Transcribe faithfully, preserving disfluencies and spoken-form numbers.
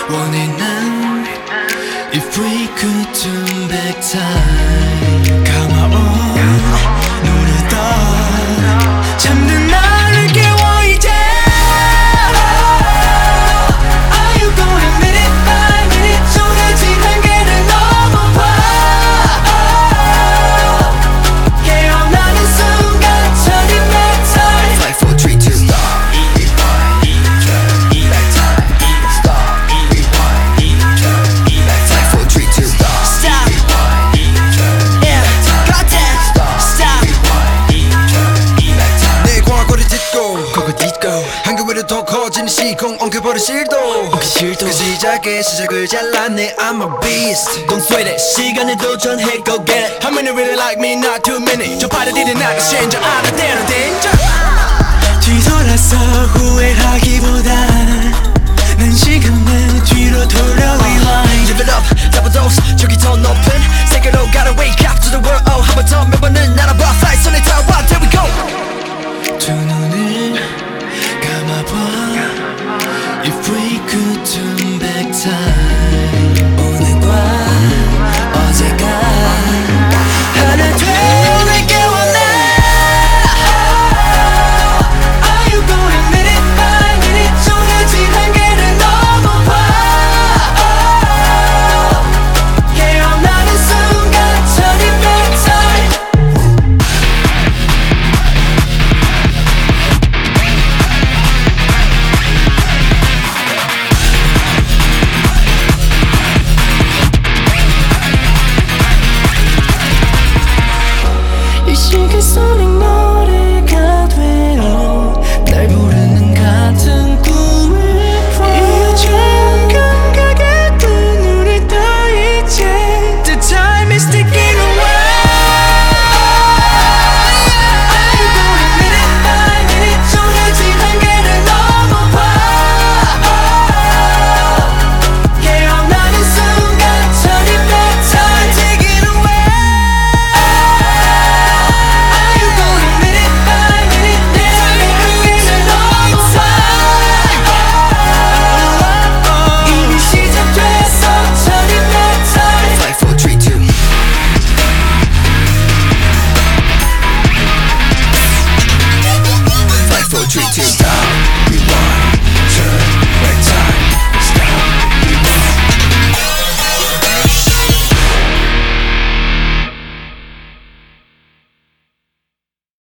원해 난 If we could turn back time 감아온 눈을 떠 잠든 나를 깨워 이제 Are you going minute by minute 쏟아진 한계를 넘어봐 깨어나는 순간 turning back time Five, four, three, two, stop 한겨울에 더 커지는 시공 엉켜버린 실도 그 시작에 시작을 잘랐네 I'm a beast Don't sweat it 시간을 도전해 go get it How many really like me not too many 저 파리들이 나를 신져 알아 대로 danger 뒤돌아서 후회하기보다 난 지금 내 뒤로 돌아 rewind Give it up double dose 저기 더 높이